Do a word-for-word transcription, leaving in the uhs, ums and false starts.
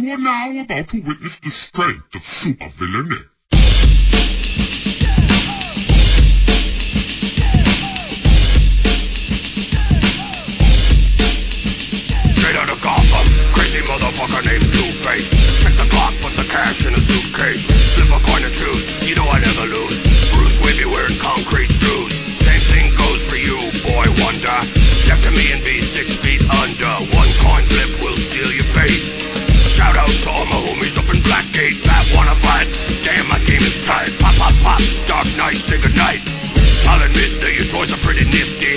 You are now about to witness the strength of supervillainy. Straight out of Gotham, crazy motherfucker named Two-Face. Check the clock, put the cash in a suitcase. Flip a coin and choose, you know I never lose. Bruce Wayne wearing concrete shoes. Same thing goes for you, boy wonder. Step to me and be six feet under. One coin flip will steal your face. Shout out to all my homies up in Blackgate. Fat wanna fight, damn my game is tight. Pop, pop, pop, Dark Knight, say goodnight. I'll admit that your toys are pretty nifty.